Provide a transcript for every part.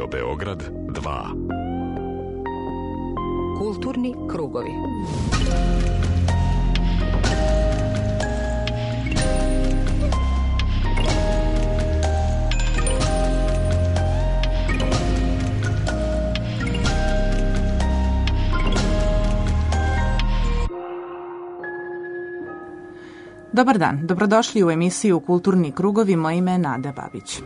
Beograd 2. Kulturni krugovi. Dobar dan, dobrodošli u emisiju Kulturni krugovi, moje ime je Nada Babić.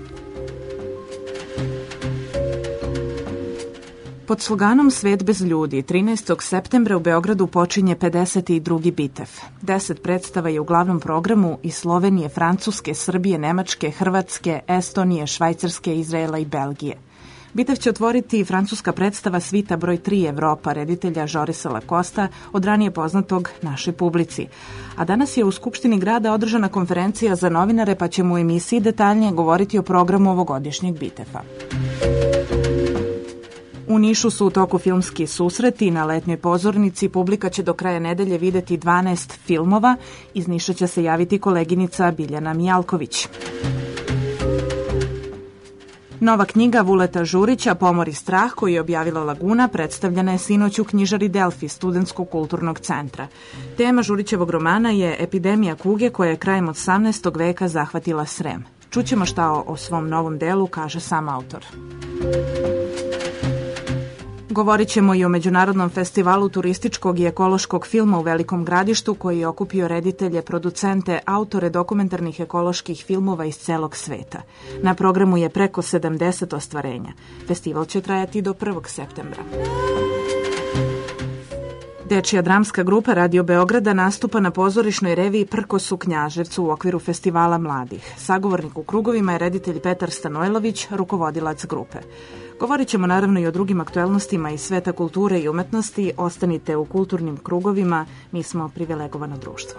Pod sloganom Svet bez ljudi, 13. septembra u Beogradu počinje 52. Bitev. 10 predstava je u glavnom programu iz Slovenije, Francuske, Srbije, Nemačke, Hrvatske, Estonije, Švajcarske, Izraela i Belgije. Bitev će otvoriti francuska predstava Svita broj 3 Evropa, reditelja Žorisa Lakosta, od ranije poznatog našoj publici. A danas je u Skupštini grada održana konferencija za novinare, pa ćemo u emisiji detaljnije govoriti o programu ovogodišnjeg Biteva. U Nišu su u toku filmski susreti. Na letnjoj pozornici publika će do kraja nedelje videti 12 filmova. Iz Niša će se javiti koleginica Biljana Mijalković. Nova knjiga Vuleta Žurića, Pomor i strah, koju je objavila Laguna, predstavljena je sinoć u knjižari Delfi, Studentskog kulturnog centra. Tema Žurićevog romana je epidemija kuge koja je krajem 18. veka zahvatila Srem. Čućemo šta o svom novom delu kaže sam autor. Govorit ćemo i o Međunarodnom festivalu turističkog i ekološkog filma u Velikom Gradištu, koji je okupio reditelje, producente, autore dokumentarnih ekoloških filmova iz celog sveta. Na programu je preko 70 ostvarenja. Festival će trajati do 1. septembra. Dečija dramska grupa Radio Beograda nastupa na pozorišnoj reviji Prkos u Knjaževcu u okviru festivala mladih. Sagovornik u krugovima je reditelj Petar Stanojlović, rukovodilac grupe. Govorit ćemo naravno i o drugim aktuelnostima iz sveta kulture i umetnosti. Ostanite u kulturnim krugovima, mi smo privilegovano društvo.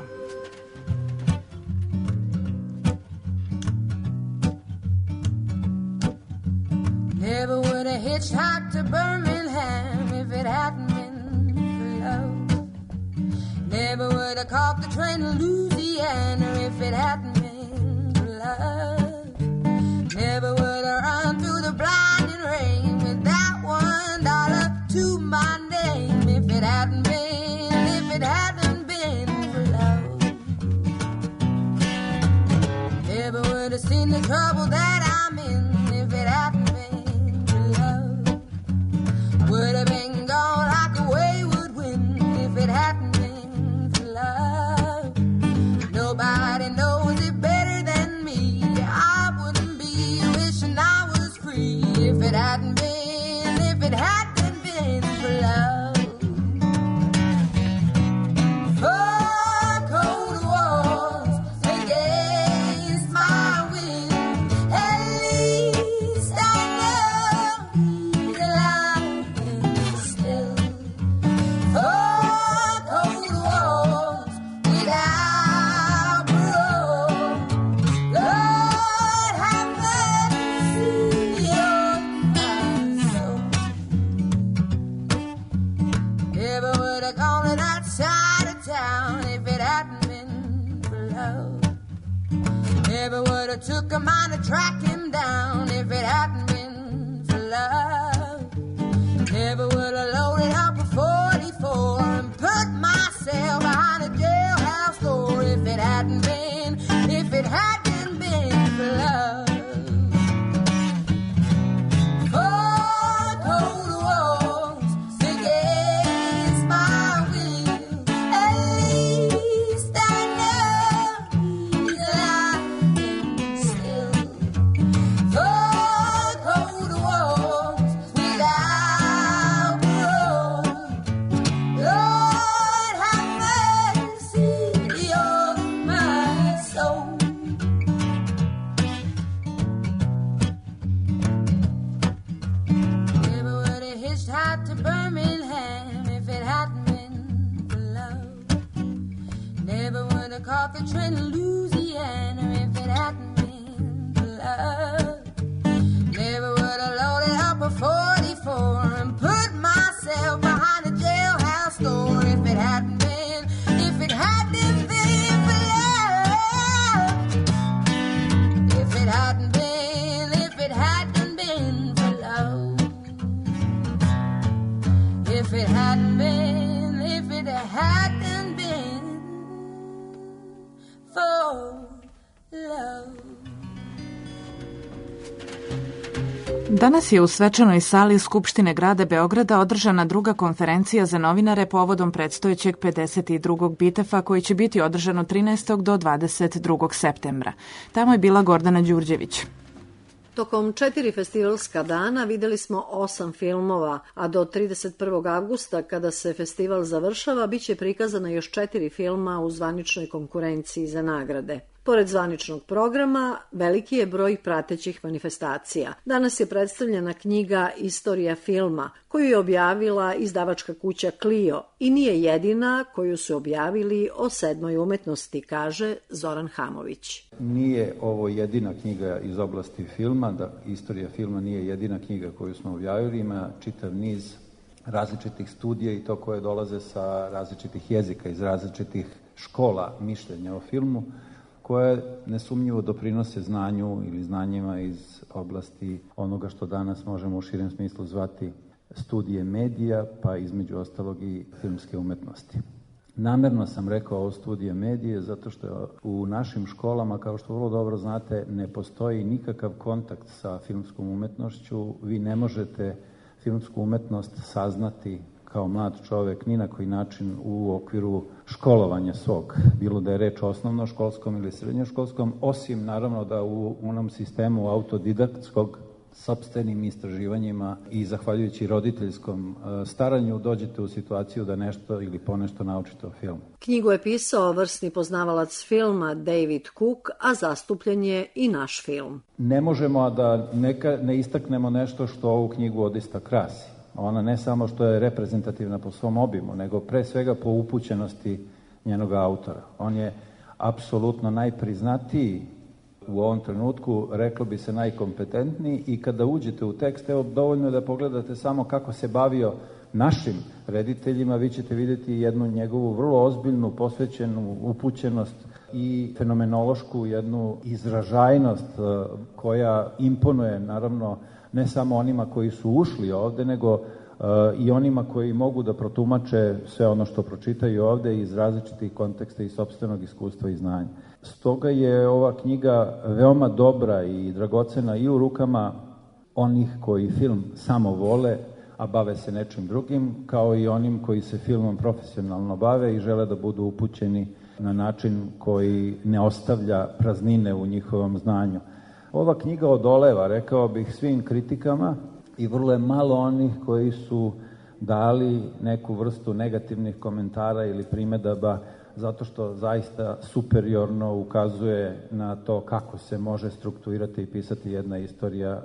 Never would have hitchhiked to Birmingham if it hadn't been for love. Never would have caught the train to Louisiana if it hadn't been for love. Never would have run through the blinding rain with that $1 to my name if it hadn't been for love. Never would have seen the trouble that I'm in if it hadn't been for love. Would have been gone like a wayward wind if it hadn't been for love. Nobody knows it better than me. I wouldn't be wishing I was free if it hadn't been for love. Oh, cold walls against my will. At least I know that I'm still. Oh, cold walls without parole. Lord, have mercy on my soul. Never would have gone to that side of town if it hadn't been for love. Never would have took a mind to track him down if it hadn't been for love. Never would have loaded up a 44 and put myself behind a jailhouse door if it hadn't been for love. Oh, cold walls against my will. At least I know that I'm still. Oh, cold walls without parole. Lord, have mercy on my soul. Never would have hitchhiked to Birmingham if it hadn't been for love. Never would have caught the train to Louisiana if it hadn't been for love. Never would have loaded up a 44 and put myself behind a jailhouse door if it hadn't been for love. If it hadn't been for love. Danas je u svečanoj sali Skupštine grada Beograda održana druga konferencija za novinare povodom predstojećeg 52. BITEF-a koji će biti održan od 13. do 22. septembra. Tamo je bila Gordana Đurđević. Tokom 4 festivalska dana videli smo 8 filmova, a do 31. avgusta, kada se festival završava, biće prikazana još 4 filma u zvaničnoj konkurenciji za nagrade. Pored zvaničnog programa, veliki je broj pratećih manifestacija. Danas je predstavljena knjiga Istorija filma, koju je objavila izdavačka kuća Clio i nije jedina koju su objavili o 7. umetnosti, kaže Zoran Hamović. Nije ovo jedina knjiga iz oblasti filma, da Istorija filma nije jedina knjiga koju smo objavili, ima čitav niz različitih studija i to koje dolaze sa različitih jezika, iz različitih škola mišljenja o filmu, koje nesumnjivo doprinose znanju ili znanjima iz oblasti onoga što danas možemo u širem smislu zvati studije medija, pa između ostalog i filmske umetnosti. Namerno sam rekao ovo studije medije zato što u našim školama, kao što vrlo dobro znate, ne postoji nikakav kontakt sa filmskom umetnošću. Vi ne možete filmsku umetnost saznati kao mlad čovek ni na koji način u okviru školovanja svog, bilo da je reč o osnovnoškolskom ili srednjoškolskom, osim naravno da u onom sistemu autodidaktskog sopstvenim istraživanjima i zahvaljujući roditeljskom staranju dođete u situaciju da nešto ili ponešto naučite o filmu. Knjigu je pisao vrsni poznavalac filma David Cook, a zastupljen je i naš film. Ne možemo a da ne istaknemo nešto što ovu knjigu odista krasi. Ona ne samo što je reprezentativna po svom obimu, nego pre svega po upućenosti njenog autora. On je apsolutno najpriznatiji u ovom trenutku, reklo bi se najkompetentniji, i kada uđete u tekst, evo dovoljno je da pogledate samo kako se bavio našim rediteljima, vi ćete vidjeti jednu njegovu vrlo ozbiljnu, posvećenu upućenost i fenomenološku jednu izražajnost koja imponuje naravno ne samo onima koji su ušli ovde, nego i onima koji mogu da protumače sve ono što pročitaju ovde iz različitih konteksta i sopstvenog iskustva i znanja. Stoga je ova knjiga veoma dobra i dragocena i u rukama onih koji film samo vole, a bave se nečim drugim, kao i onim koji se filmom profesionalno bave i žele da budu upućeni na način koji ne ostavlja praznine u njihovom znanju. Ova knjiga odoleva, rekao bih, svim kritikama i vrlo je malo onih koji su dali neku vrstu negativnih komentara ili primedaba, zato što zaista superiorno ukazuje na to kako se može strukturirati i pisati jedna istorija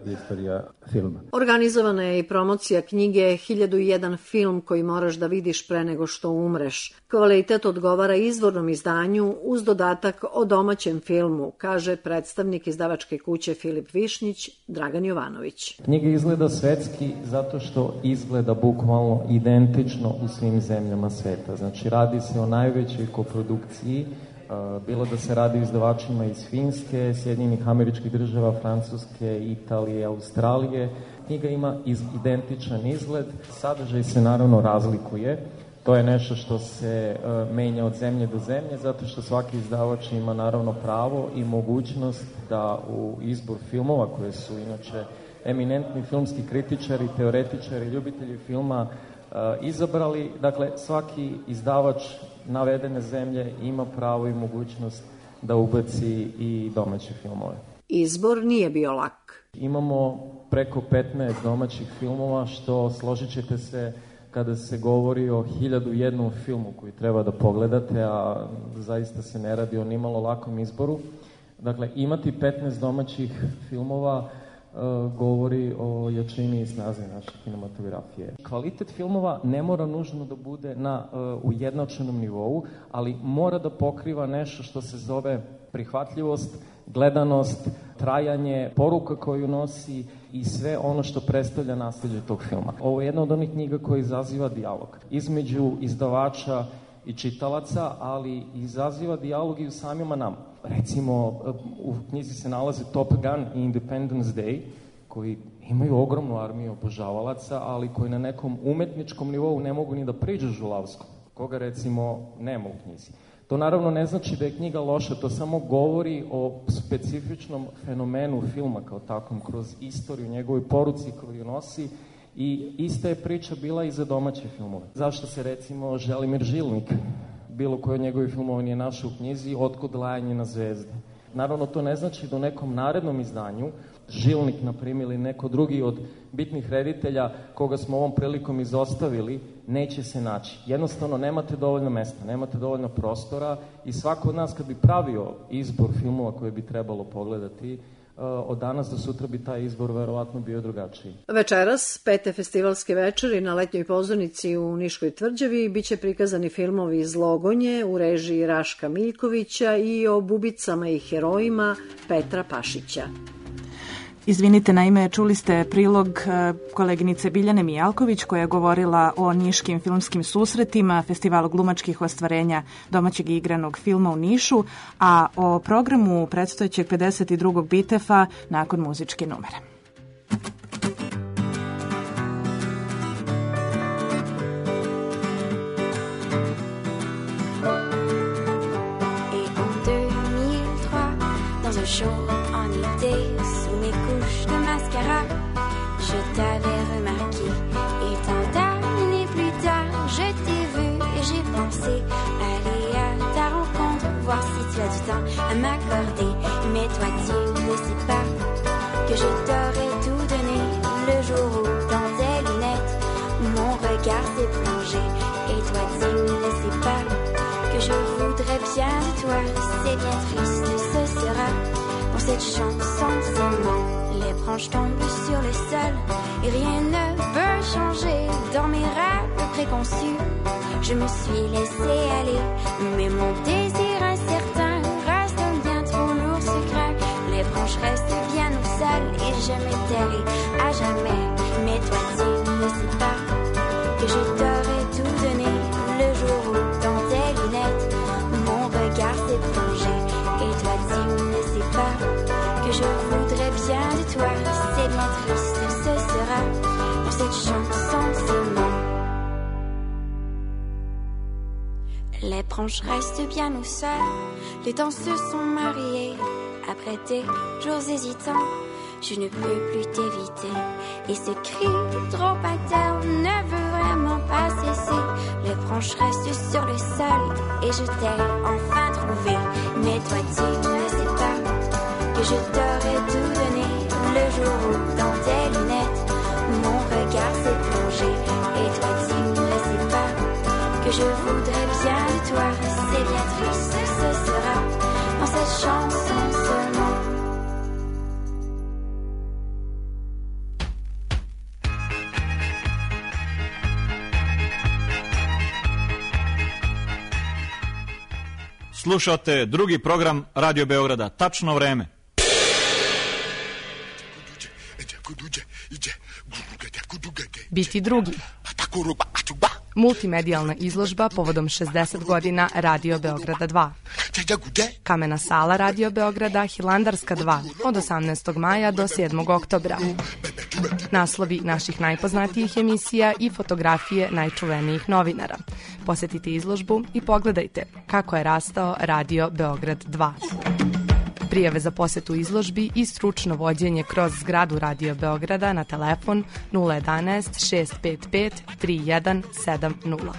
filma. Organizovana je i promocija knjige 1001 film koji moraš da vidiš pre nego što umreš. Kvalitet odgovara izvornom izdanju uz dodatak o domaćem filmu, kaže predstavnik izdavačke kuće Filip Višnjić, Dragan Jovanović. Knjiga izgleda svetski zato što izgleda bukvalno identično u svim zemljama sveta. Znači, radi se o najvećoj koprodukciji, bilo da se radi o izdavačima iz Finske, Sjedinjenih Američkih Država, Francuske, Italije, Australije. Knjiga ima identičan izgled, sadržaj se naravno razlikuje. To je nešto što se menja od zemlje do zemlje, zato što svaki izdavač ima naravno pravo i mogućnost da u izbor filmova, koje su inače eminentni filmski kritičari, teoretičari, ljubitelji filma izabrali, dakle svaki izdavač navedene zemlje ima pravo i mogućnost da ubaci i domaće filmove. Izbor nije bio lak. Imamo preko 15 domaćih filmova, što složit ćete se kada se govori o 1001 filmu koji treba da pogledate, a zaista se ne radi o nimalo lakom izboru. Dakle, imati 15 domaćih filmova govori o jačini i snazi naše kinematografije. Kvalitet filmova ne mora nužno da bude na ujednačenom nivou, ali mora da pokriva nešto što se zove prihvatljivost, gledanost, trajanje, poruka koju nosi i sve ono što predstavlja nasleđe tog filma. Ovo je jedna od onih knjiga koja izaziva dijalog između izdavača i čitalaca, ali izaziva dijalog i u samima nama. Recimo, u knjizi se nalaze Top Gun i Independence Day, koji imaju ogromnu armiju obožavalaca, ali koji na nekom umetničkom nivou ne mogu ni da priđu Žulavskom, koga recimo nema u knjizi. To naravno ne znači da je knjiga loša, to samo govori o specifičnom fenomenu filma kao takvom, kroz istoriju, njegovoj poruci koju nosi, i ista je priča bila i za domaće filmove. Zašto se recimo Želimir Žilnik, bilo koji od njegovih filmova nije našao u knjizi, Otkud lajanje na zvezde. Naravno, to ne znači da u nekom narednom izdanju Žilnik, na primjer, ili neko drugi od bitnih reditelja koga smo ovom prilikom izostavili, neće se naći. Jednostavno, nemate dovoljno mesta, nemate dovoljno prostora i svako od nas kad bi pravio izbor filmova koje bi trebalo pogledati, od danas do sutra bi taj izbor verovatno bio drugačiji. Večeras, 5. festivalske večeri na letnjoj pozornici u Niškoj tvrđavi, biće prikazani filmovi iz Logonje u režiji Raška Miljkovića i o bubicama i herojima Petra Pašića. Izvinite, naime, čuli ste prilog koleginice Biljane Mijalković koja je govorila o niškim filmskim susretima, festivalu glumačkih ostvarenja domaćeg igranog filma u Nišu, a o programu predstojećeg 52. BITEF-a nakon muzičke numere. Je t'avais remarqué et tant d'années plus tard, je t'ai vu et j'ai pensé aller à ta rencontre, voir si tu as du temps à m'accorder. Mais toi tu ne sais pas que je t'aurais tout donné le jour où dans tes lunettes mon regard s'est plongé. Et toi tu ne sais pas que je voudrais bien de toi. C'est bien triste, ce sera pour cette chanson seulement. Les branches tombent sur le sol et rien ne peut changer dans mes rêves préconçus. Je me suis laissé aller, mais mon désir incertain reste un bien trop lourd secret. Les branches restent bien au sol et je me tairai à jamais. Mais toi tu ne sais pas que je t'aurais tout donné le jour où dans tes lunettes mon regard s'est plongé. Et toi tu ne sais pas que je voudrais bien de toi. C'est bien triste, ce sera pour cette chanson seulement. Les branches restent bien au sol, les danseuses sont mariées. Après des jours hésitants, je ne peux plus t'éviter. Et ce cri trop paterne ne veut vraiment pas cesser. Les branches restent sur le sol et je t'ai enfin trouvé. Mais toi tu ne sais pas que je t'aurais tout donné le jour où dans tes lunettes mon regard s'est plongé. Et toi tu ne sais pas que je voudrais bien de toi. C'est bien triste, ce sera dans cette chanson seulement. Slušate drugi program Radio Beograda. Tačno vreme. Biti drugi. Multimedijalna izložba povodom 60 godina Radio Beograda 2. Kamena sala Radio Beograda Hilandarska 2 od 18. maja do 7. oktobra. Naslovi naših najpoznatijih emisija i fotografije najčuvenijih novinara. Posetite izložbu i pogledajte kako je rastao Radio Beograd 2. Prijave za posetu izložbi i stručno vođenje kroz zgradu Radio Beograda na telefon 011 655 3170.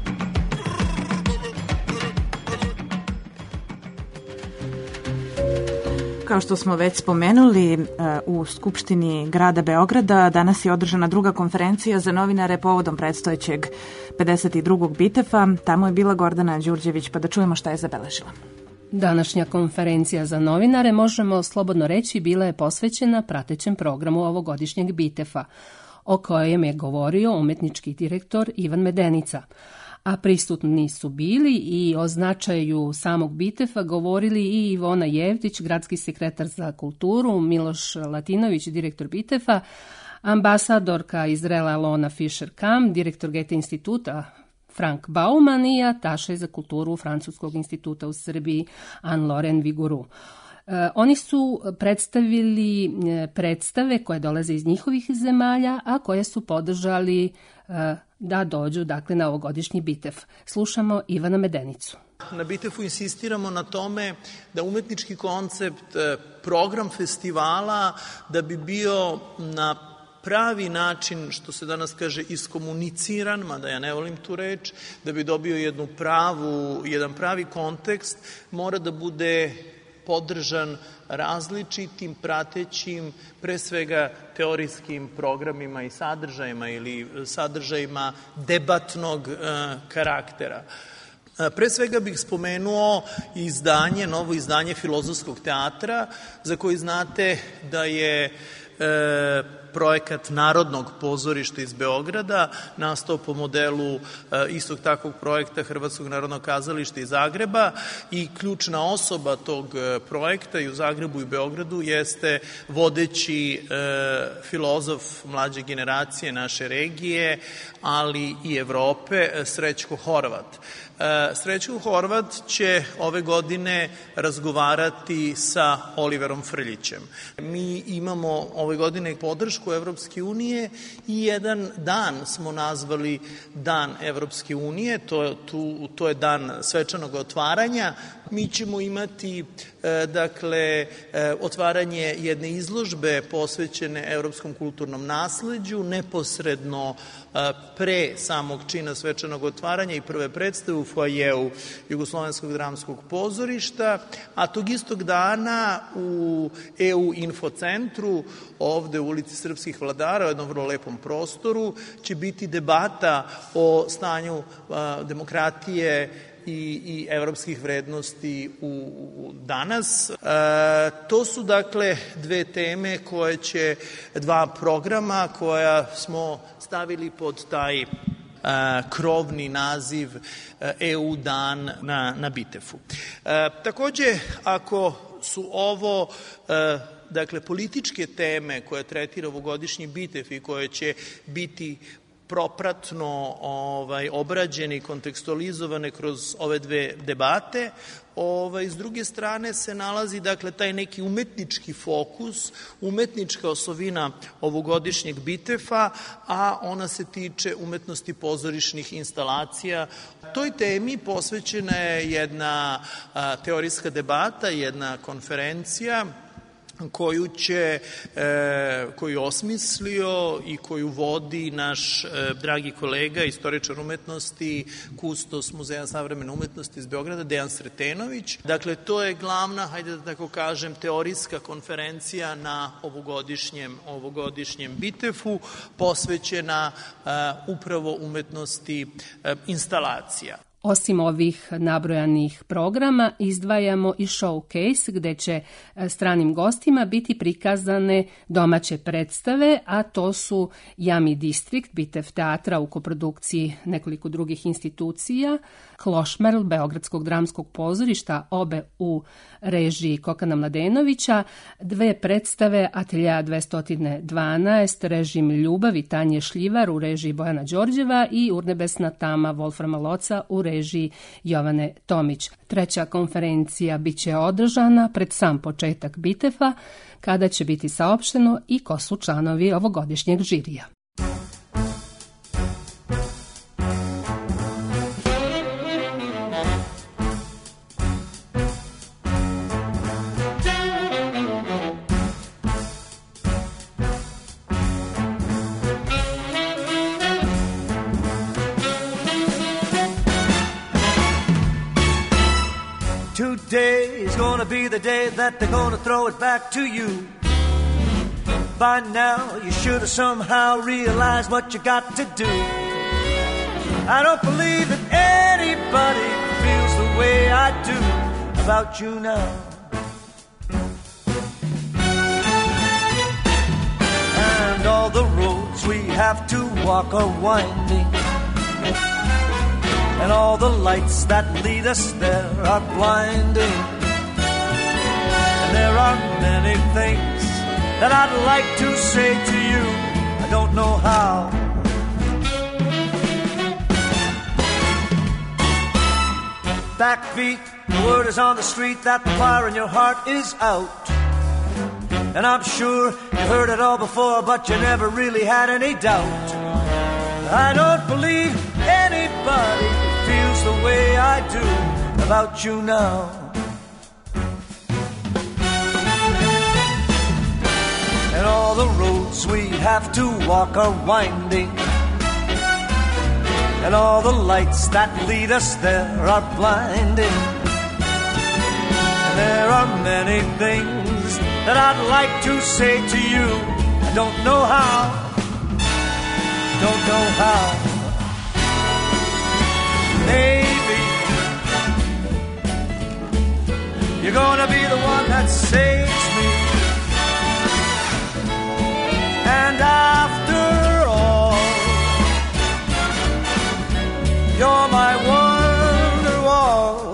Kao što smo već spomenuli, u Skupštini grada Beograda danas je održana druga konferencija za novinare povodom predstojećeg 52. BITEF-a. Tamo je bila Gordana Đurđević, pa da čujemo šta je zabeležila. Današnja konferencija za novinare, možemo slobodno reći, bila je posvećena pratećem programu ovogodišnjeg BITEF-a, o kojem je govorio umetnički direktor Ivan Medenica. A prisutni su bili i o značaju samog BITEF-a govorili i Ivona Jevtić, gradski sekretar za kulturu, Miloš Latinović, direktor BITEF-a, ambasadorka Izraela Lona Fischer-Kam, direktor Goethe instituta Frank Bauman i ataše za kulturu Francuskog instituta u Srbiji Anne-Laurent Vigouroux. Oni su predstavili predstave koje dolaze iz njihovih zemalja, a koje su podržali da dođu dakle, na ovogodišnji BITEF. Slušamo Ivana Medenicu. Na BITEF-u insistiramo na tome da umetnički koncept, program festivala, da bi bio na pravi način, što se danas kaže, iskomuniciran, mada ja ne volim tu reč, da bi dobio jedan pravi kontekst, mora da bude podržan različitim, pratećim, pre svega teorijskim programima i sadržajima ili sadržajima debatnog karaktera. Pre svega bih spomenuo novo izdanje Filozofskog teatra, za koji znate da je projekat Narodnog pozorišta iz Beograda nastao po modelu istog takvog projekta Hrvatskog narodnog kazališta iz Zagreba i ključna osoba tog projekta i u Zagrebu i Beogradu jeste vodeći filozof mlađe generacije naše regije, ali i Evrope, Srećko Horvat. Srećko Horvat će ove godine razgovarati sa Oliverom Frljićem. Mi imamo ove godine podršku Evropske unije i jedan dan smo nazvali Dan Evropske unije, to je dan svečanog otvaranja. Mi ćemo imati otvaranje jedne izložbe posvećene evropskom kulturnom nasleđu, neposredno pre samog čina svečanog otvaranja i prve predstave u foajeu Jugoslovenskog dramskog pozorišta, a tog istog dana u EU infocentru, ovde u ulici Srpskih vladara, u jednom vrlo lepom prostoru, će biti debata o stanju demokratije i evropskih vrednosti danas. To su dakle dve teme dva programa koja smo stavili pod taj krovni naziv EU dan na BITEF-u. Takođe, ako su ovo političke teme koje tretira ovogodišnji BITEF i koje će biti propratno obrađene i kontekstualizovane kroz ove dve debate, s druge strane se nalazi taj neki umetnički fokus, umetnička osovina ovogodišnjeg BITEF-a, a ona se tiče umetnosti pozorišnih instalacija. Toj temi posvećena je jedna teorijska debata, jedna konferencija koju je osmislio i koju vodi naš dragi kolega, istoričar umetnosti, kustos Muzeja savremene umetnosti iz Beograda, Dejan Sretenović. Dakle, to je glavna, hajde da tako kažem, teorijska konferencija na ovogodišnjem BITEF-u, posvećena upravo umetnosti instalacija. Osim ovih nabrojanih programa, izdvajamo i showcase gde će stranim gostima biti prikazane domaće predstave, a to su Jami Distrikt, BITEF teatra u koprodukciji nekoliko drugih institucija, Klošmerl Beogradskog dramskog pozorišta, obe u režiji Kokana Mladenovića, dve predstave Ateljeja 212, režim Ljubavi Tanje Šljivar u režiji Bojana Đorđeva i Urnebesna tama Wolframa Loca u režiji Jovane Tomić. Treća konferencija biće održana pred sam početak BITEF-a, kada će biti saopšteno i ko su članovi ovogodišnjeg žirija. Today is gonna be the day that they're gonna throw it back to you. By now, you should have somehow realized what you got to do. I don't believe that anybody feels the way I do about you now. And all the roads we have to walk are winding, and all the lights that lead us there are blinding. And there are many things that I'd like to say to you, I don't know how. Backbeat, the word is on the street that the fire in your heart is out. And I'm sure you heard it all before, but you never really had any doubt. I don't believe anybody feels the way I do about you now. And all the roads we have to walk are winding, and all the lights that lead us there are blinding. And there are many things that I'd like to say to you. I don't know how, don't know how. Maybe you're gonna be the one that saves me. And after all, you're my Wonderwall.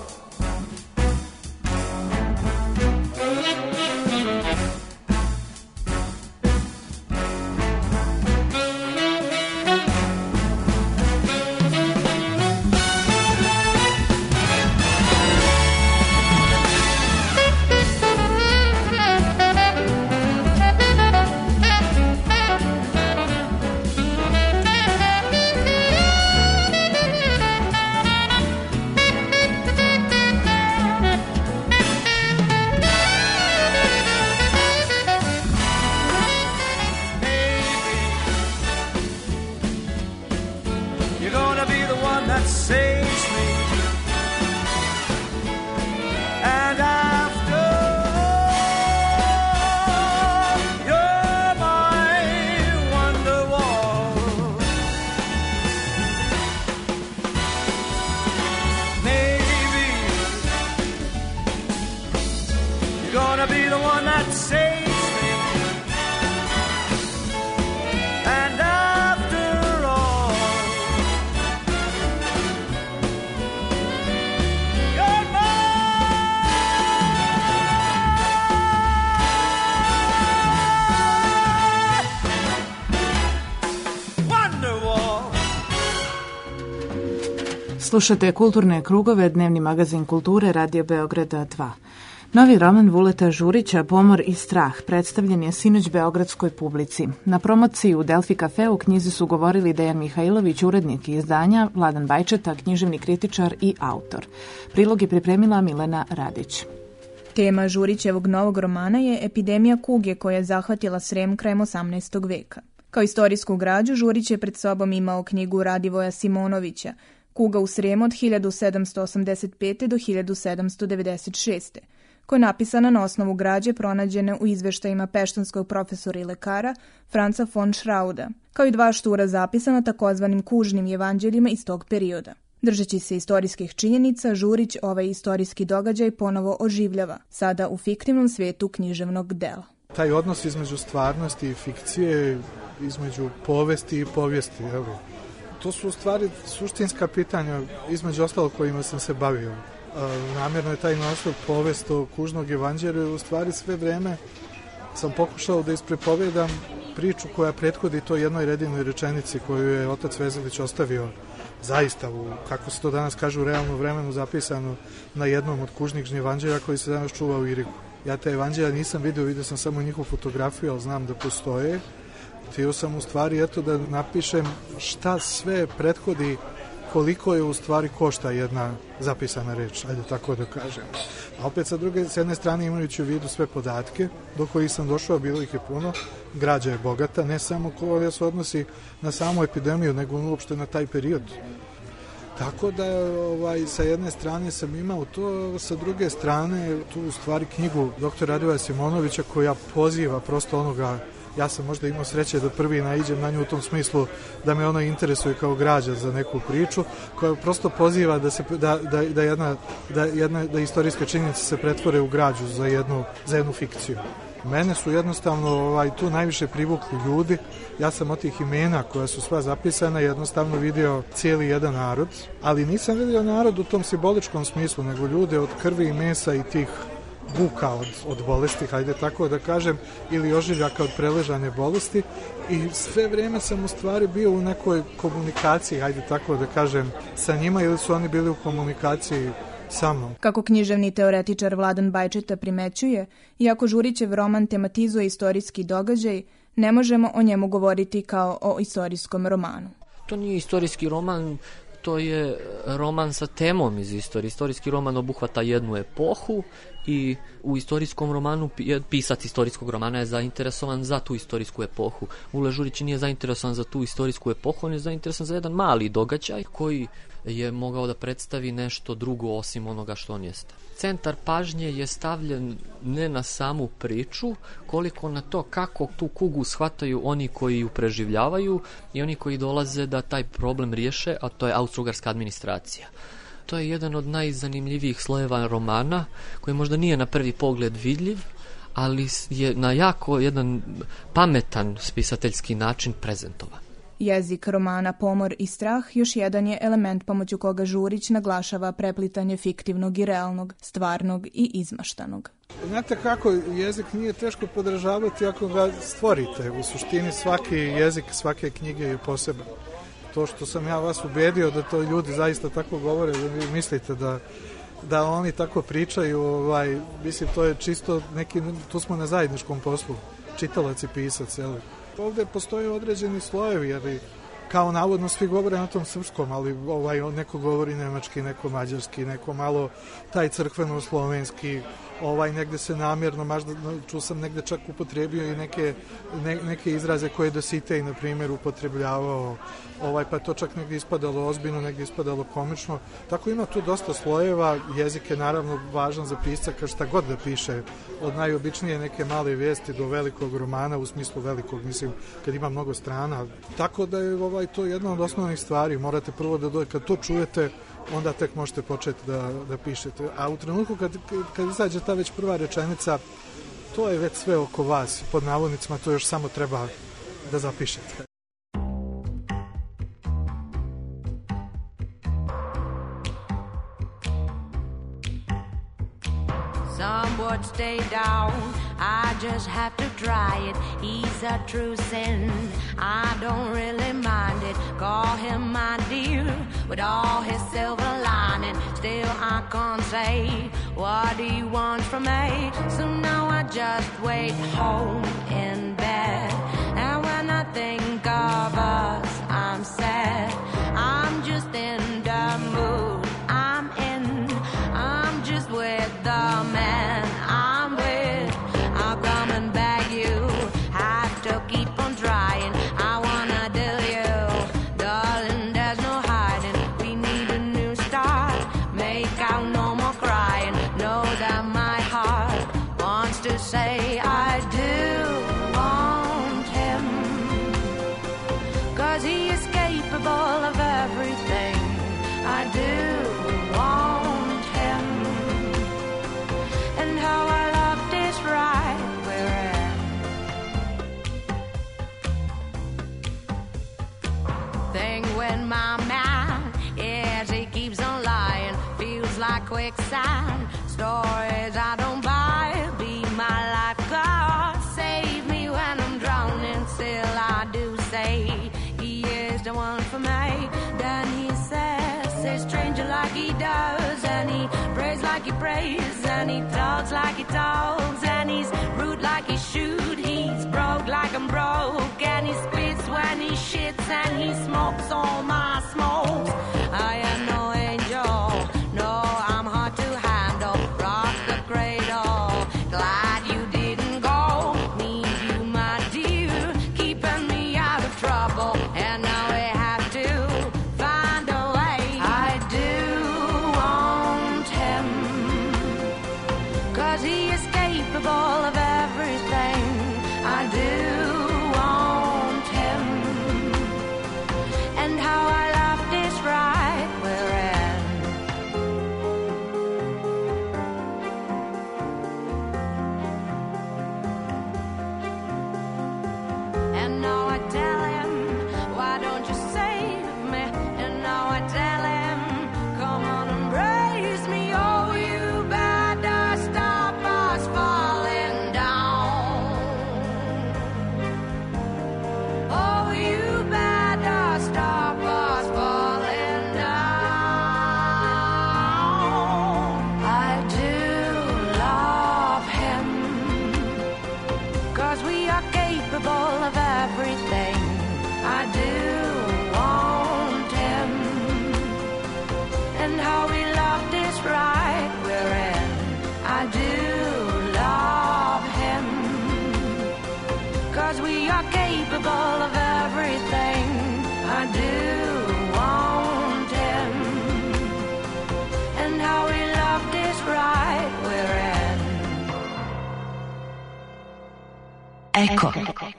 Saves me. And after all, you're my Wonderwall. Maybe you're gonna be the one that saves me. And after all, Slušate Kulturne krugove, dnevni magazin kulture Radio Beograda 2. Novi roman Vuleta Žurića Pomor i strah predstavljen je sinoć beogradskoj publici. Na promociji u Delfi Cafe u knjizi su govorili Dejan Mihajlović, urednik izdanja, Vladan Bajčeta, književni kritičar i autor. Prilog je pripremila Milena Radić. Tema Žurićevog novog romana je epidemija kuge koja je zahvatila Srem krajem 18. veka. Kao istorijsku građu Žurić je pred sobom imao knjigu Radivoja Simonovića Kuga u Sremu od 1785. do 1796. koja je napisana na osnovu građe pronađene u izveštajima peštanskog profesora i lekara Franca von Schrauda, kao i 2 štura zapisana takozvanim kužnim evanđeljima iz tog perioda. Držeći se istorijskih činjenica, Žurić ovaj istorijski događaj ponovo oživljava, sada u fiktivnom svijetu književnog dela. Taj odnos između stvarnosti i fikcije, između povesti i povijesti, to su u stvari suštinska pitanja, između ostalog kojima sam se bavio. Namjerno je taj naslov povest o kužnog evanđelja, u stvari sve vreme sam pokušao da isprepovedam priču koja prethodi toj jednoj jedinoj rečenici koju je otac Vezelić ostavio zaista, kako se to danas kaže, u realnom vremenu zapisano na jednom od kužnih evanđelja koji se danas čuva u Irigu. Ja te evanđelja nisam vidio sam samo njihovu fotografiju, ali znam da postoje. Htio sam u stvari da napišem šta sve prethodi, koliko je u stvari košta jedna zapisana reč, ajde tako da kažem. A opet s jedne strane imajući u vidu sve podatke do kojih sam došao, bilo ih je puno, građa je bogata, ne samo koja se odnosi na samu epidemiju, nego uopšte na taj period. Tako da sa jedne strane sam imao to, sa druge strane tu u stvari knjigu dr. Radivoja Simonovića koja poziva prosto onoga. Ja sam možda imao sreće da prvi naiđem na nju u tom smislu da me ono interesuje kao građa za neku priču, koja prosto poziva da istorijske činjenice se pretvore u građu za jednu fikciju. Mene su jednostavno tu najviše privukli ljudi. Ja sam od tih imena koja su sva zapisana jednostavno vidio cijeli jedan narod, ali nisam vidio narod u tom simboličkom smislu, nego ljude od krvi i mesa i tih buka od bolesti, hajde tako da kažem, ili ožiljaka od preležane bolesti, i sve vrijeme sam u stvari bio u nekoj komunikaciji, hajde tako da kažem, sa njima, ili su oni bili u komunikaciji sa mnom. Kako književni teoretičar Vladan Bajčeta primećuje, iako Žurićev roman tematizuje istorijski događaj, ne možemo o njemu govoriti kao o istorijskom romanu. To nije istorijski roman, To je roman sa temom iz istorije. Istorijski roman obuhvata jednu epohu i u istorijskom romanu pisac istorijskog romana je zainteresovan za tu istorijsku epohu. Vule Žurić nije zainteresovan za tu istorijsku epohu, on je zainteresovan za jedan mali događaj koji je mogao da predstavi nešto drugo osim onoga što on jeste. Centar pažnje je stavljen ne na samu priču, koliko na to kako tu kugu shvataju oni koji ju preživljavaju i oni koji dolaze da taj problem riješe, a to je austrougarska administracija. To je jedan od najzanimljivijih slojeva romana, koji možda nije na prvi pogled vidljiv, ali je na jako jedan pametan spisateljski način prezentovan. Jezik romana Pomor i strah još jedan je element pomoću koga Žurić naglašava preplitanje fiktivnog i realnog, stvarnog i izmaštanog. Znate kako, jezik nije teško podržavati ako ga stvorite. U suštini svaki jezik, svake knjige je poseban. To što sam ja vas ubedio da to ljudi zaista tako govore, da vi mislite da oni tako pričaju, mislim, to je čisto neki, tu smo na zajedničkom poslu, čitalac i pisac, jel? Ovde postoje određeni slojevi, jer kao navodno svi govore na tom srpskom, ali neko govori nemački, neko mađarski, neko malo taj crkveno-slovenski, negde se namjerno, možda čuo sam negde čak upotrebio i neke izraze koje Dositej, na primjer, upotrebljavao, pa to čak negdje ispadalo ozbiljno, negdje ispadalo komično. Tako ima tu dosta slojeva, jezik je naravno važan za pisca, kao šta god da piše, od najobičnije neke male vijesti do velikog romana, u smislu velikog, mislim, kad ima mnogo strana. Tako da je to jedna od osnovnih stvari, morate prvo da kad to čujete, onda tek možete početi da pišete. A u trenutku kad izađe ta već prva rečenica, to je već sve oko vas, pod navodnicima, to još samo treba da zapišete. Some would stay down, I just have to try it. He's a true sin, I don't really mind it. Call him my dear, with all his silver lining. Still I can't say what he wants from me. So now I just wait home in bed. And when I think of us, I'm sad. I'm just in the mood I'm in. I'm just with the man I'm with. I'll come and beg you, have to keep on trying. I wanna do you, darling, there's no hiding. We need a new start, make out no more crying. Know that my heart wants to say I do want him, 'cause he is capable of everything. I do want him, and how I love this right we're in. Thing when my man is, he keeps on lying, feels like quicksand. Stories I don't buy, be my life, God save me when I'm drowning. Still I do say he is the one for me. Then he says he's stranger like he does, and he prays like he prays, and he talks like he talks, and he's rude like he should. He's broke like I'm broke, and he spits when he shits, and he smokes all my smokes. I am no angel, no, I'm hard to handle. Rock the cradle, glad you didn't go. Need you, my dear, keeping me out of trouble, and now we have to find a way. I do want him, 'cause he is capable of everything. I do want him, and how I love this capable of everything. I do want him, and how he loved is right we're in. Eko.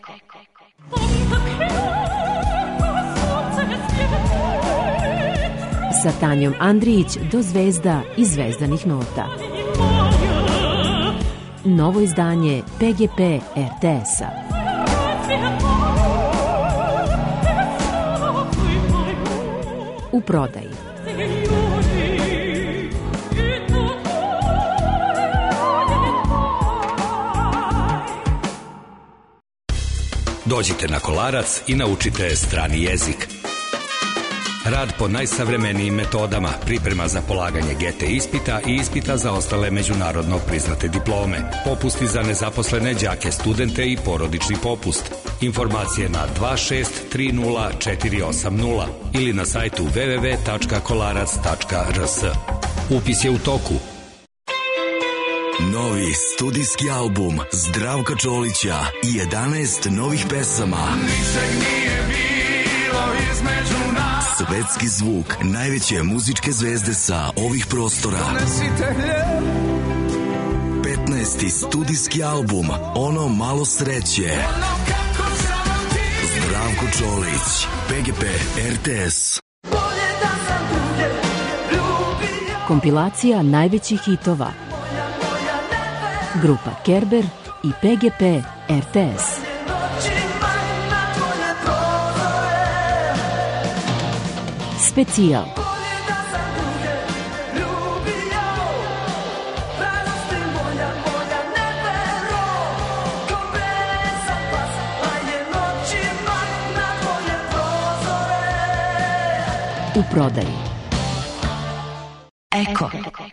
Sa Tanjom Andrijić do zvezda i zvezdanih nota. Novo izdanje PGP RTS-a. U prodaji. Dođite na Kolarac i naučite strani jezik. Rad po najsavremenijim metodama, priprema za polaganje GT ispita i ispita za ostale međunarodno priznate diplome, popusti za nezaposlene đake, studente i porodični popust. Informacije na 2630 ili na sajtu www.kolarac.rs. Upis je u toku. Novi studijski album Zdravka Čolića i 11 novih pesama. Ničeg nije bilo između nas. Svetski zvuk najveće muzičke zvezde sa ovih prostora. 15. studijski album Ono malo sreće. Zdravko Čolić, PGP RTS. Kompilacija najvećih hitova. Grupa Kerber i PGP RTS. Specijal. U prodaji. Eko.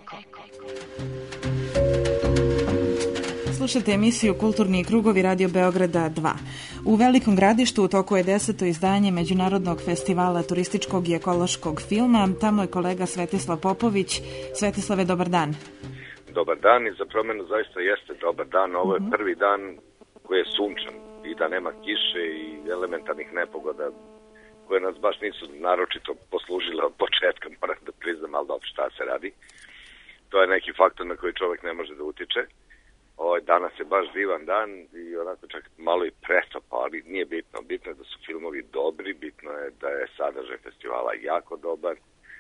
Slušate emisiju Kulturni krugovi Radio Beograda 2. U Velikom Gradištu u toku je 10. izdanje Međunarodnog festivala turističkog i ekološkog filma. Tamo je kolega Svetislav Popović. Svetislave, dobar dan. Dobar dan i za promenu zaista jeste dobar dan. Ovo je prvi dan koji je sunčan i da nema kiše i elementarnih nepogoda koje nas baš nisu naročito poslužile od početka, moram da priznam, ali dobro, šta se radi. To je neki faktor na koji čovjek ne može da utiče. Danas je baš divan dan i onako čak malo i pretopa, ali nije bitno. Bitno je da su filmovi dobri, bitno je da je sadržaj festivala jako dobar.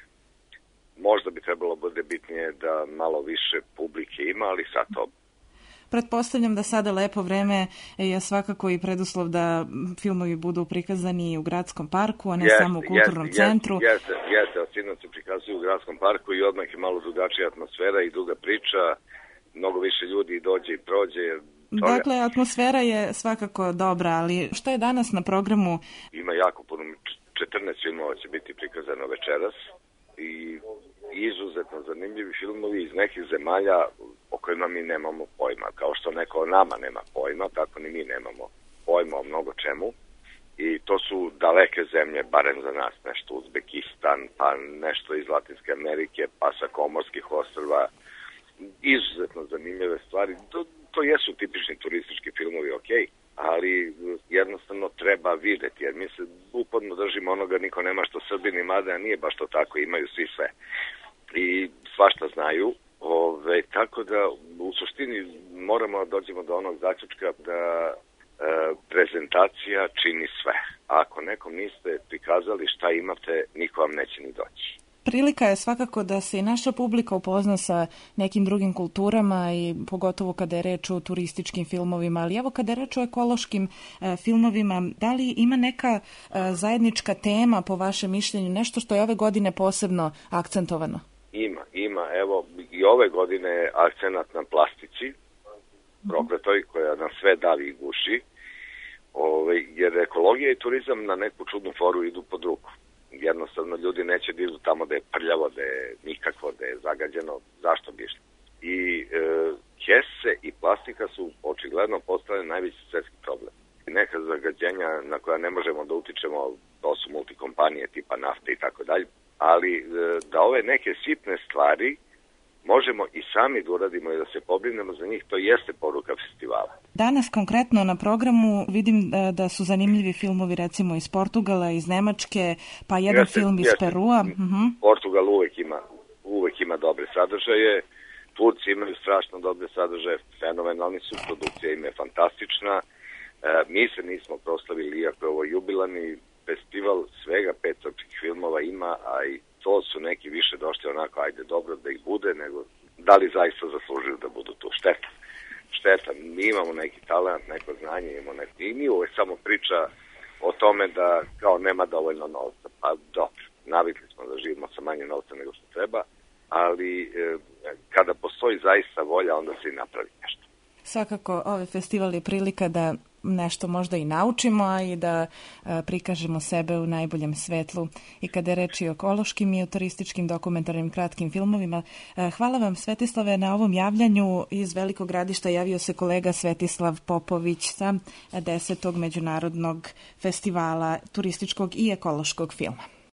Možda bi trebalo bude bitnije da malo više publike ima, ali sad to. Pretpostavljam da sada lepo vreme je svakako i preduslov da filmovi budu prikazani u gradskom parku, a ne samo u kulturnom centru. Jeste, od sinoć se prikazuju u gradskom parku i odmah je malo drugačija atmosfera i druga priča. Mnogo više ljudi dođe i prođe. Dakle, atmosfera je svakako dobra, ali što je danas na programu? Ima jako puno, 14 filmova će biti prikazano večeras i izuzetno zanimljivi filmovi iz nekih zemalja o kojima mi nemamo pojma. Kao što neko o nama nema pojma, tako ni mi nemamo pojma o mnogo čemu. I to su daleke zemlje, barem za nas, nešto Uzbekistan, pa nešto iz Latinske Amerike, pa sa Komorskih ostrva. Izuzetno zanimljive stvari. To jesu tipični turistički filmovi, ok, ali jednostavno treba videti, jer mi se uporno držimo onoga niko nema što Srbi ni made, a nije baš to tako, imaju svi sve. I svašta znaju, tako da u suštini moramo dođemo do onog zaključka da prezentacija čini sve. A ako nekom niste prikazali šta imate, niko vam neće ni doći. Prilika je svakako da se i naša publika upozna sa nekim drugim kulturama i pogotovo kada je reč o turističkim filmovima, ali evo kada je reč o ekološkim filmovima, da li ima neka zajednička tema po vašem mišljenju, nešto što je ove godine posebno akcentovano? Ima. Evo i ove godine je akcenat na plastici, prokletoj, koja nam sve davi i guši, jer ekologija i turizam na neku čudnu foru idu pod ruku. Jednostavno ljudi neće da idu tamo da je prljavo, da je nikakvo, da je zagađeno, zašto bi išli. I kese i plastika su očigledno postale najveći svjetski problem. Neka zagađenja na koja ne možemo da utičemo, to su multikompanije tipa nafte i tako dalje, ali da ove neke sitne stvari možemo i sami da uradimo i da se pobrinemo za njih, to jeste poruka festivala. Danas konkretno na programu vidim da su zanimljivi filmovi recimo iz Portugala, iz Nemačke, pa jedan film iz Perua. Portugal uvek ima dobre sadržaje, Turci imaju strašno dobre sadržaje, fenomenalni su, produkcija im je fantastična. Mi se nismo proslavili, iako je ovo jubilarni festival, svega 5 srpskih filmova ima, a i to su neki više došli onako, ajde dobro da ih bude, nego da li zaista zaslužuju da budu tu. Šteta. Mi imamo neki talent, neko znanje, i mi uvek samo priča o tome da kao nema dovoljno novca. Pa dobro, navikli smo da živimo sa manje novca nego što treba, ali kada postoji zaista volja, onda se i napravi nešto. Svakako, ovaj festival je prilika da nešto možda i naučimo, a i da prikažemo sebe u najboljem svetlu i kada je reč i o ekološkim i o turističkim dokumentarnim kratkim filmovima. Hvala vam, Svetislave, na ovom javljanju. Iz Velikog Gradišta javio se kolega Svetislav Popović sa 10. Međunarodnog festivala turističkog i ekološkog filma.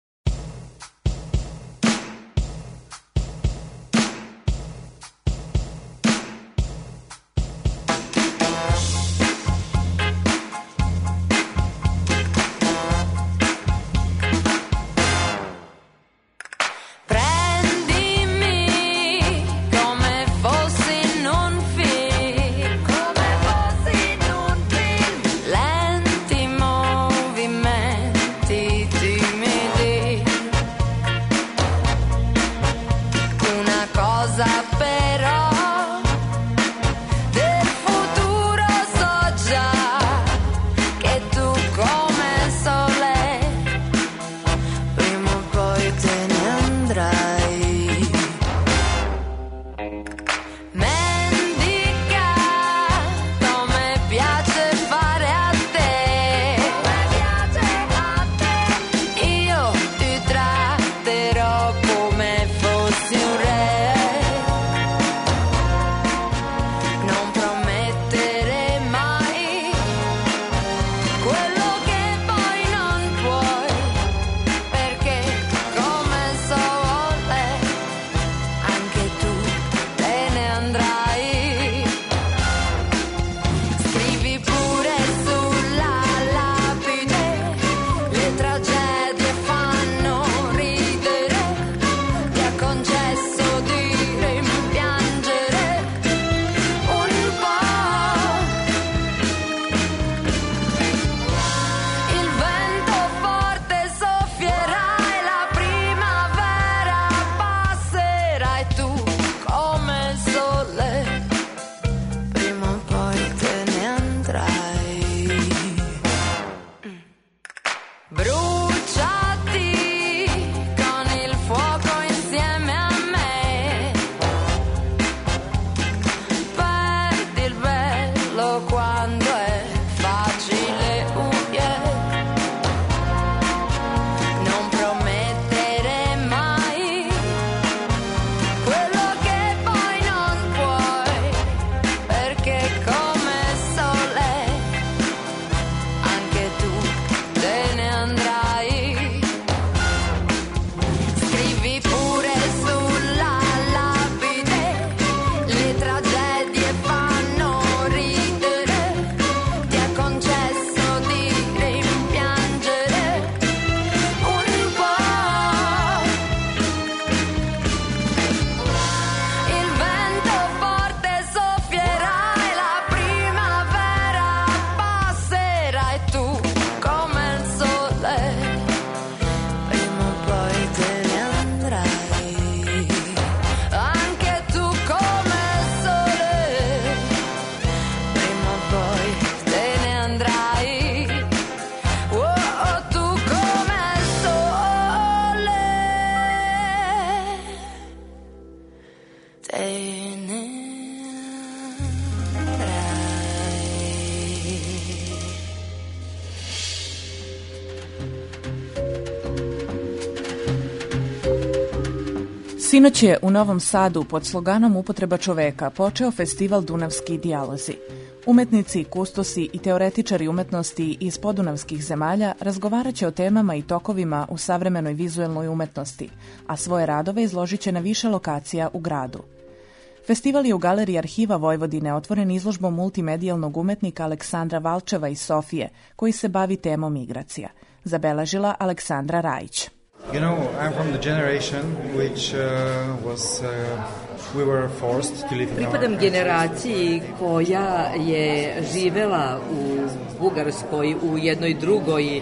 Sinoć je u Novom Sadu pod sloganom Upotreba čoveka počeo festival Dunavski dijalozi. Umetnici, kustosi i teoretičari umetnosti iz podunavskih zemalja razgovarat će o temama i tokovima u savremenoj vizuelnoj umetnosti, a svoje radove izložit će na više lokacija u gradu. Festival je u Galeriji arhiva Vojvodine otvoren izložbom multimedijalnog umetnika Aleksandra Valčeva iz Sofije, koji se bavi temom migracija. Zabeležila Aleksandra Rajić. You know, I'm from the generation which we were forced to live in Pripadam generaciji koja je živela u Bugarskoj u jednoj drugoj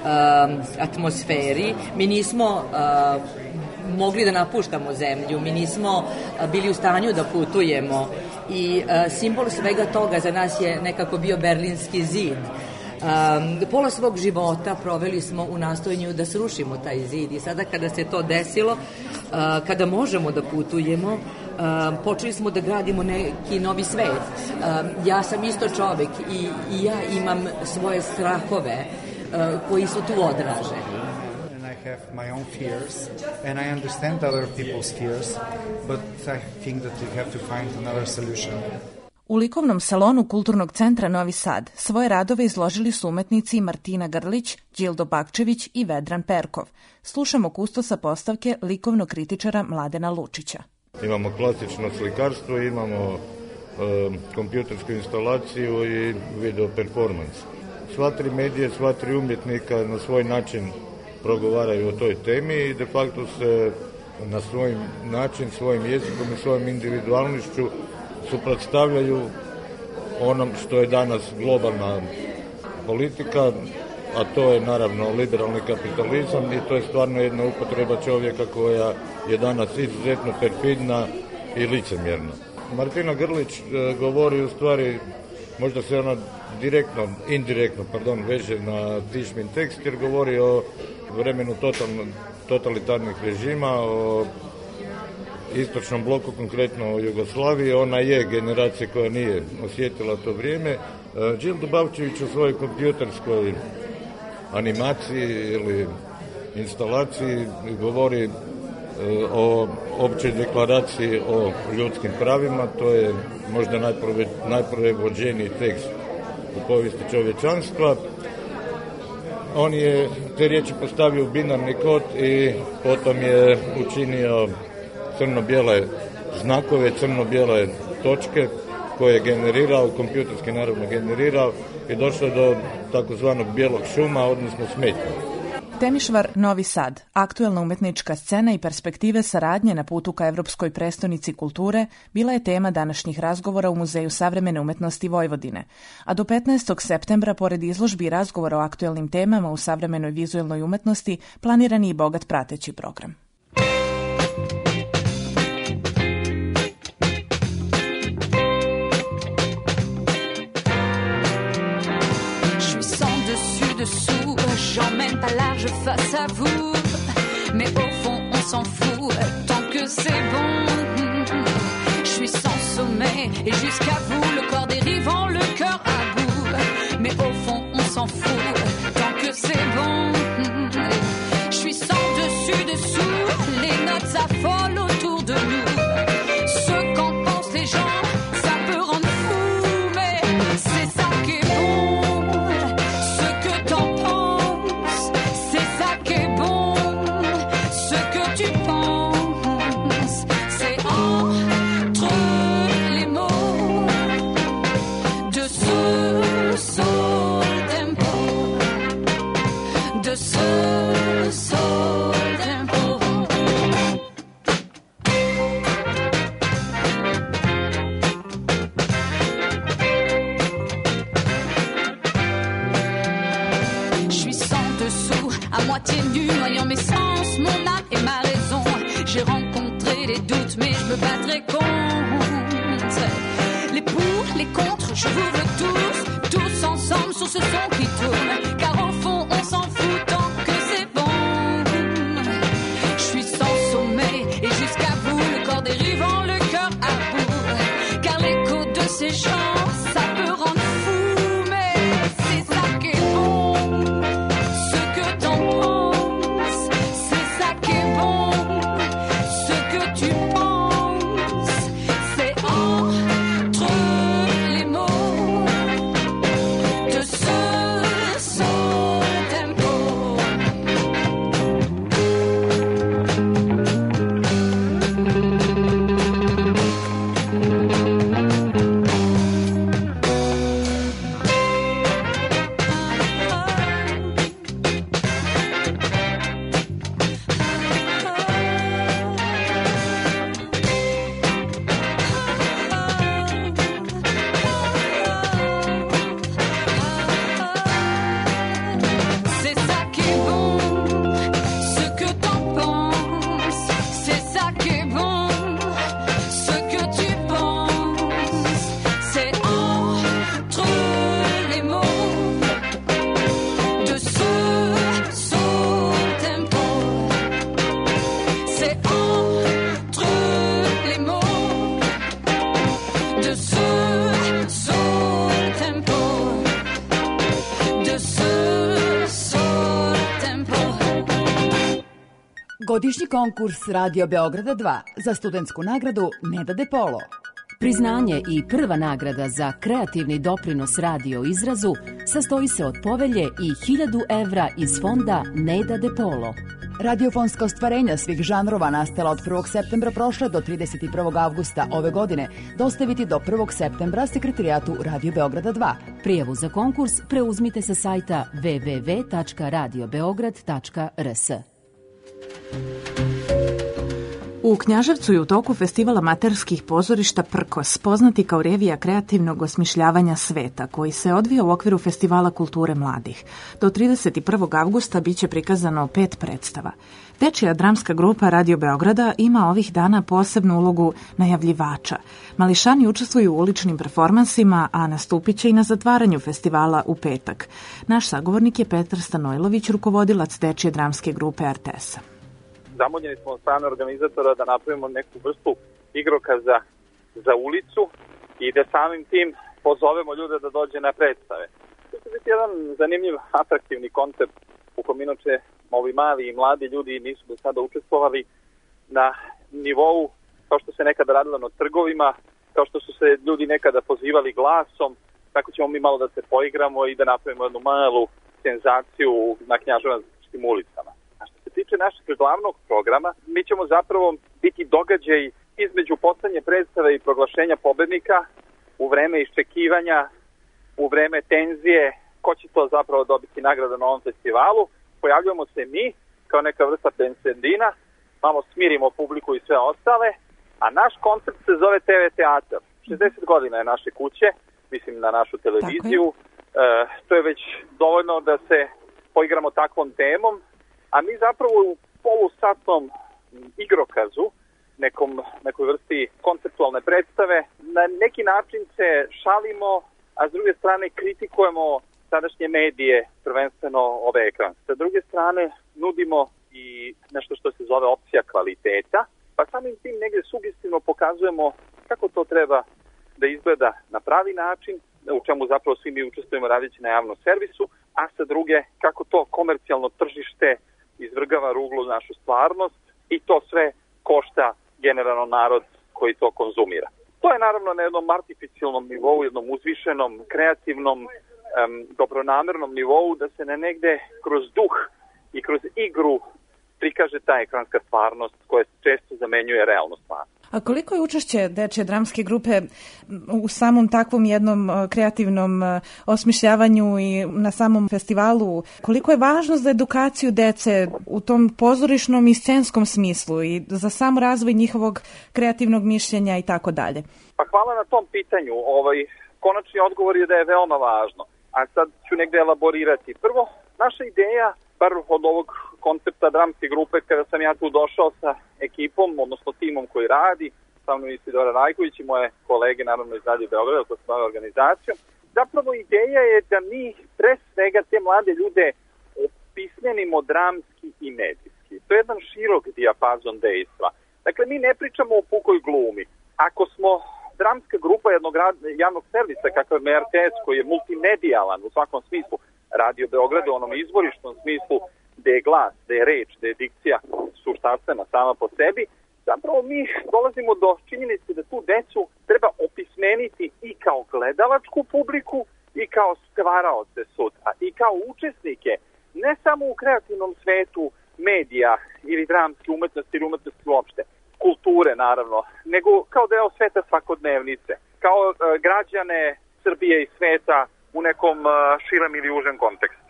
atmosferi. Mi nismo mogli da napuštamo zemlju, mi nismo bili u stanju da putujemo i simbol svega toga za nas je nekako bio Berlinski zid. Pola svog života proveli smo u nastojanju da srušimo taj zid i sada kada se to desilo, kada možemo da putujemo, počeli smo da gradimo neki novi svet. Ja sam isto čovek i ja imam svoje strahove koji su tu odraženi. I have my own fears and I understand other people's fears, but I think that we have to find another solution. U likovnom salonu Kulturnog centra Novi Sad svoje radove izložili su umetnici Martina Grlić, Đildo Bakčević i Vedran Perkov. Slušamo kustosa postavke likovnog kritičara Mladena Lučića. Imamo klasično slikarstvo, imamo kompjutersku instalaciju i video performans. Sva tri medije, sva tri umjetnika na svoj način progovaraju o toj temi i de facto se na svoj način, svojim jezikom i svojom individualnošću suprotstavljaju onom što je danas globalna politika, a to je naravno liberalni kapitalizam i to je stvarno jedna upotreba čovjeka koja je danas izuzetno perfidna i licemjerna. Martina Grlić govori u stvari, možda se ona indirektno veže na Tišmin tekst jer govori o vremenu totalitarnih režima, o istočnom bloku, konkretno o Jugoslaviji. Ona je generacija koja nije osjetila to vrijeme. Đildo Bakčević u svojoj kompjuterskoj animaciji ili instalaciji govori o općoj deklaraciji o ljudskim pravima. To je možda najprevođeniji tekst u povijesti čovječanstva. On je te riječi postavio u binarni kod i potom je učinio crno-bijele znakove, crno-bijele točke koje je generirao, kompjuterski naravno generirao i došlo do takozvanog bijelog šuma, odnosno smetnja. Temišvar Novi Sad, aktuelna umetnička scena i perspektive saradnje na putu ka Evropskoj prestonici kulture, bila je tema današnjih razgovora u Muzeju savremene umetnosti Vojvodine. A do 15. septembra, pored izložbi i razgovora o aktuelnim temama u savremenoj vizuelnoj umetnosti, planiran je i bogat prateći program. J'emmène pas large face à vous, mais au fond on s'en fout tant que c'est bon. Je suis sans sommeil et jusqu'à vous, le corps dérivant, le cœur à bout, mais au fond on s'en fout tant que c'est bon. Je suis sans dessus dessous, les notes s'affolent autour de nous. Ce qu'en pensent les gens, ça peut rendre fou, mais c'est ça qui est bon. Me battrai contre les pour, les contre, je vous veux tous ensemble sur ce son qui tourne, car au fond on s'en fout tant que c'est bon. Je suis sans sommeil et jusqu'à vous, le corps dérivant, le cœur à bout, car l'écho de ces chants, ça peut rendre fou, mais c'est ça qui est bon. Ce que t'en penses, c'est ça qui est bon. Ce que tu penses, soul Godišnji konkurs Radio Beograda 2 za studentsku nagradu Neda De Polo. Priznanje i prva nagrada za kreativni doprinos radio izrazu sastoji se od povelje i 1000 evra iz fonda Neda De Polo. Radiofonska ostvarenja svih žanrova nastala od 1. septembra prošle do 31. avgusta ove godine dostaviti do 1. septembra Sekretarijatu Radio Beograda 2. Prijavu za konkurs preuzmite sa sajta www.radiobeograd.rs. U Knjaževcu je u toku festival amaterskih pozorišta Prkos, poznati kao revija kreativnog osmišljavanja sveta, koji se odvija u okviru Festivala kulture mladih. Do 31. avgusta biće prikazano 5 predstava. Dečija dramska grupa Radio Beograda ima ovih dana posebnu ulogu najavljivača. Mališani učestvuju u uličnim performansima, a nastupit će i na zatvaranju festivala u petak. Naš sagovornik je Petar Stanojlović, rukovodilac dečije dramske grupe Artesa. Zamoljeni smo od strane organizatora da napravimo neku vrstu igrokaza za ulicu i da samim tim pozovemo ljude da dođe na predstave. To će biti jedan zanimljiv, atraktivni koncept u kojem inače ovi mali i mladi ljudi nisu do sada učestvovali na nivou kao što se nekada radilo na trgovima, kao što su se ljudi nekada pozivali glasom, tako ćemo mi malo da se poigramo i da napravimo jednu malu senzaciju na knjaževačkim ulicama. Što se tiče našeg glavnog programa, mi ćemo zapravo biti događaj između poslednje predstave i proglašenja pobednika, u vreme iščekivanja, u vreme tenzije, ko će to zapravo dobiti nagradu na ovom festivalu. Pojavljujemo se mi, kao neka vrsta pensendina, malo smirimo publiku i sve ostale, a naš koncept se zove TV teatar. 60 godina je naše kuće, mislim na našu televiziju, to je već dovoljno da se poigramo takvom temom, a mi zapravo u polusatnom igrokazu, nekoj vrsti konceptualne predstave, na neki način se šalimo, a s druge strane kritikujemo sadašnje medije, prvenstveno ove ekran. Sa druge strane nudimo i nešto što se zove opcija kvaliteta, pa samim tim negdje sugestivno pokazujemo kako to treba da izgleda na pravi način, u čemu zapravo svi mi učestvujemo radeći na javnom servisu, a sa druge kako to komercijalno tržište izvrgava ruglu našu stvarnost i to sve košta generalno narod koji to konzumira. To je naravno na jednom artificijalnom nivou, jednom uzvišenom, kreativnom, dobronamernom nivou da se ne negde kroz duh i kroz igru prikaže ta ekranska stvarnost koja često zamenjuje realnu stvarnost. A koliko je učešće dečje dramske grupe u samom takvom jednom kreativnom osmišljavanju i na samom festivalu? Koliko je važno za edukaciju dece u tom pozorišnom i scenskom smislu i za sam razvoj njihovog kreativnog mišljenja i tako dalje? Pa hvala na tom pitanju. Konačni odgovor je da je veoma važno. A sad ću negde elaborirati. Prvo, naša ideja, bar od ovog koncepta dramske grupe, kada sam ja tu došao sa ekipom, odnosno timom koji radi, sa mnom Isidora Rajković i moje kolege, naravno iz Radio Beograda, koji se bave organizacijom, zapravo ideja je da mi pre svega te mlade ljude opismenimo dramski i medijski. To je jedan širok dijapazon dejstva. Dakle, mi ne pričamo o pukoj glumi. Ako smo dramska grupa jednog javnog servisa, kakav je RTS, koji je multimedijalan u svakom smislu, Radio Beograd u onom izvorišnom smislu, gde je glas, gde je reč, gde je dikcija suštanstvena sama po sebi, zapravo mi dolazimo do činjenice da tu decu treba opismeniti i kao gledalačku publiku i kao stvaraoce sutra i kao učesnike, ne samo u kreativnom svetu medija ili dramske umetnosti ili umetnosti uopšte, kulture naravno, nego kao deo sveta svakodnevnice, kao građane Srbije i sveta u nekom širem ili užem kontekstu.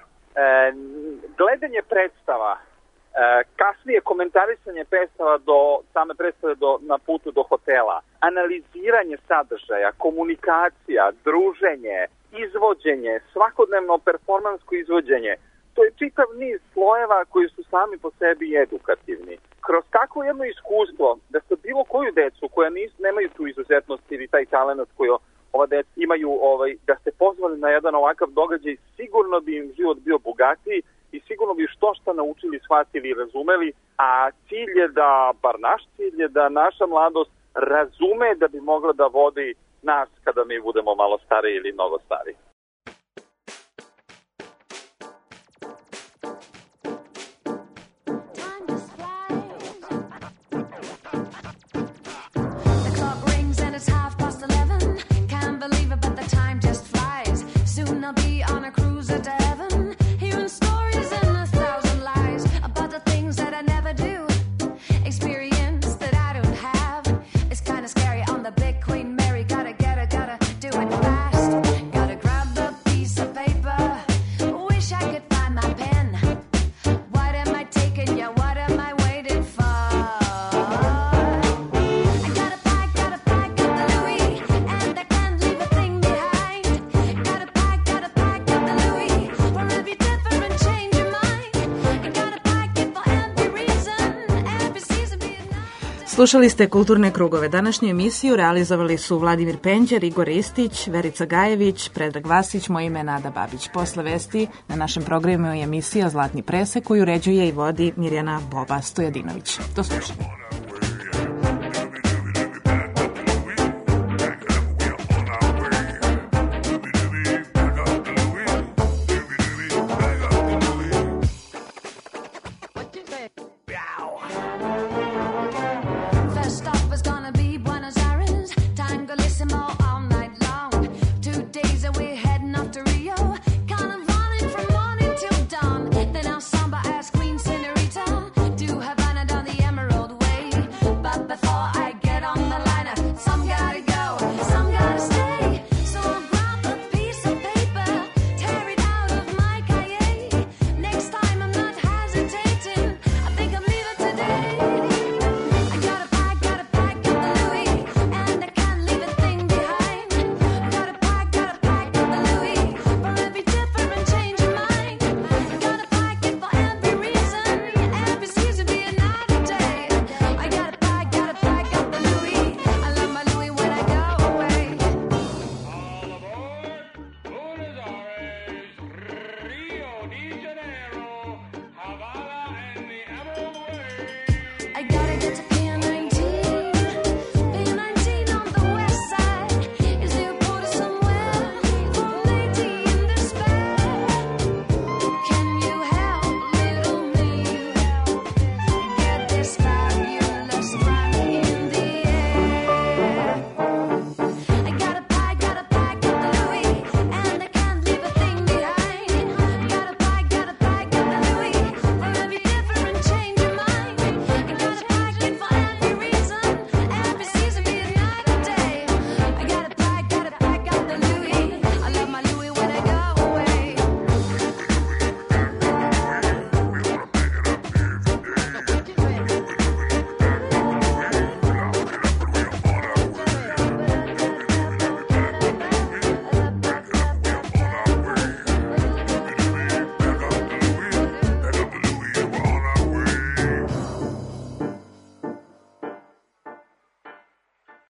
Gledanje predstava, kasnije komentarisanje predstava do same predstave na putu do hotela, analiziranje sadržaja, komunikacija, druženje, izvođenje, svakodnevno performansko izvođenje, to je čitav niz slojeva koji su sami po sebi edukativni. Kroz takvo jedno iskustvo da sa bilo koju decu koja nemaju tu izuzetnost ili taj talent koji ova deca imaju, da ste pozvali na jedan ovakav događaj, sigurno bi im život bio bogatiji i sigurno bi što naučili, shvatili i razumeli, a cilj je da, bar naš cilj je da naša mladost razume da bi mogla da vodi nas kada mi budemo malo stariji ili mnogo stariji. Slušali ste Kulturne krugove. Današnju emisiju realizovali su Vladimir Penđer, Igor Ristić, Verica Gajević, Predrag Vasić, moje ime je Nada Babić. Posle vesti na našem programu je emisija Zlatni presek koju uređuje i vodi Mirjana Boba Stojadinović. Do slušanja.